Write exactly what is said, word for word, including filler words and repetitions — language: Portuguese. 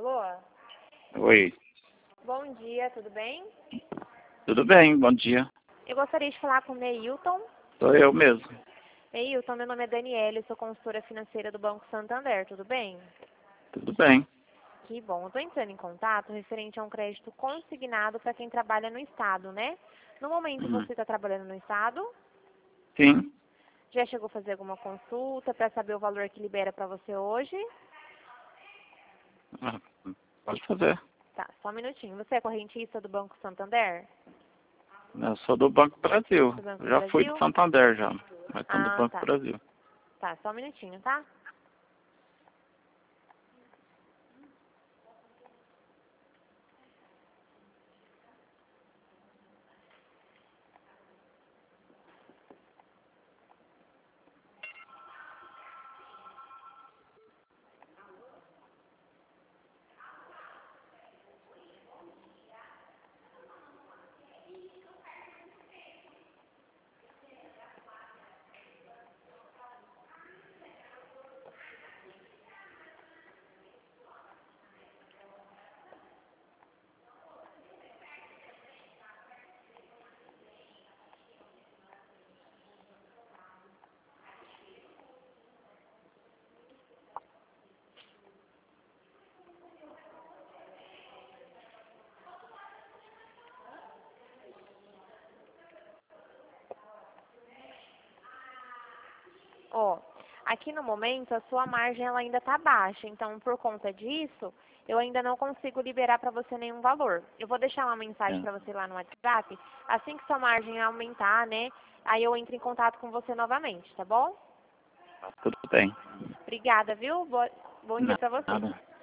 Alô? Oi. Bom dia, tudo bem? Tudo bem, bom dia. Eu gostaria de falar com o Neilton. Sou eu mesmo. Neilton, meu nome é Daniela, eu sou consultora financeira do Banco Santander, tudo bem? Tudo bem. Que bom, eu estou entrando em contato referente a um crédito consignado para quem trabalha no Estado, né? No momento Uhum. você está trabalhando no Estado? Sim. Já chegou a fazer alguma consulta para saber o valor que libera para você hoje? Ah, pode fazer. Tá, só um minutinho. Você é correntista do Banco Santander? Eu sou do Banco Brasil. Do Banco Eu do já fui do Brasil? Santander já. Mas estou do Ah, Banco tá. Brasil. Tá, só um minutinho, tá? Ó, aqui no momento a sua margem ela ainda está baixa, então por conta disso, eu ainda não consigo liberar para você nenhum valor. Eu vou deixar uma mensagem É. para você lá no WhatsApp, assim que sua margem aumentar, né? Aí eu entro em contato com você novamente, tá bom? Tudo bem. Obrigada, viu? Boa, bom dia para você. Nada.